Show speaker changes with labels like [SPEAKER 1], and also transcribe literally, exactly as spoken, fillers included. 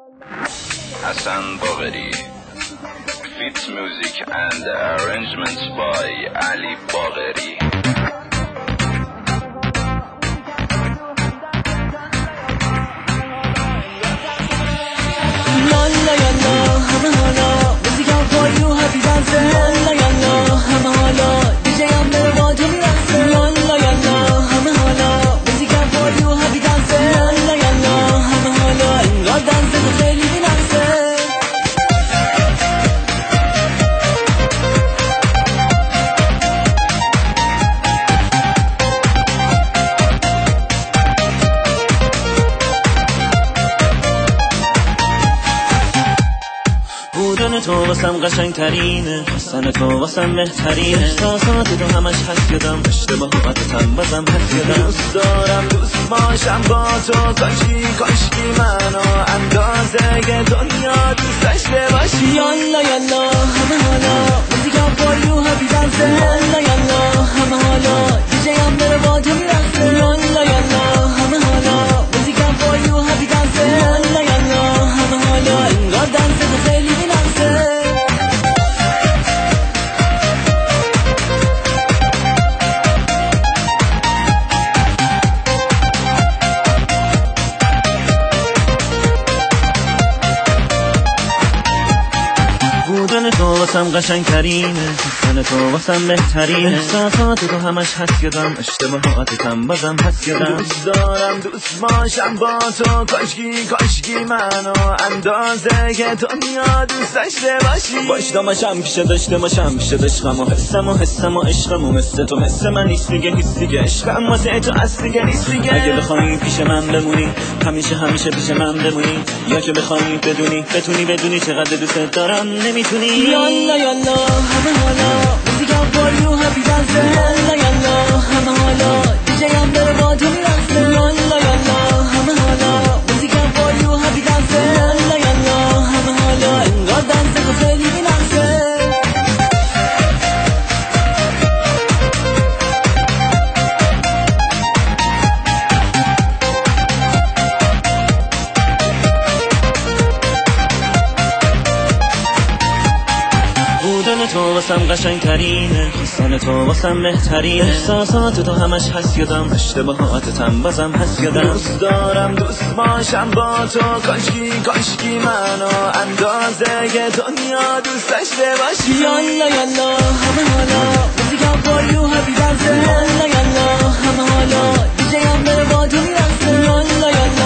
[SPEAKER 1] Hassan Bagheri. Fit music and arrangements by Ali Bagheri.
[SPEAKER 2] Yalla yalla hama hala music out for you happy dance. Yalla yalla hama hala D J am mere volume raqs. Yalla yalla hama hala music out for you happy dance. Yalla yalla hama hala inqar dance kheli binaqs. بودن تو واسم قشنگ ترینه، حسن تو واسم بهترینه، احساسات تو همش هست یادم، اشتباهاتم بازم هست یادم. دوست دارم دوست باشم با تو، کاشکی کاشکی منو اندازه دنیا دوست داشته باشی. یالا یالا همه حالا موزیک هم for you happy dance. یالا یالا همه حالا دیجی هم بره بادم رقص. یالا یالا همه حالا موزیک هم for you happy dance. یالا یالا همه حالا انگار دنس تو خیلی بینقصه. بودن تو واسم قشنگ ترینه، حسن تو واسم بهترینه، احساسات تو همش هست یادم، اشتباهاتم بازم هست یادم. دوست دارم دوست باشم با تو، کاشکی کاشکی منو اندازه که دنیا دوست داشته باشی. باش دامشم پیشه داشته باشم پیشه داشتم و حسم و حسم و عشقم و مثل تو مثل من نیست دیگه نیست دیگه، عشقم واسه تو اصل دیگه نیست دیگه. اگه بخوایی پیش من بمونی همیشه همیشه پیش من بمونی، یا که بخوایی بدونی بتونی بدونی چقدر دوست دارم نمیتونی. یالا یالا همه حالا موزیک هم for you happy dance. یالا یالا همه حالا دیجی هم بره بادم رقص. یالا یالا همه حالا موزیک هم for you happy dance. یالا یالا همه حالا انگار دنس تو خیلی بینقصه. بودن تو واسم قشنگ ترینه، حسن تو واسم بهترینه، احساسات تو همش هست یادم، اشتباهاتم بازم هست یادم. دوست دارم دوست باشم با تو، کاشکی کاشکی منو اندازه که دنیا دوست داشته باشی. یالا یالا همه حالا موزیک هم for you happy dance. یالا یالا همه حالا دیجی هم بره بادم رقص. یالا یالا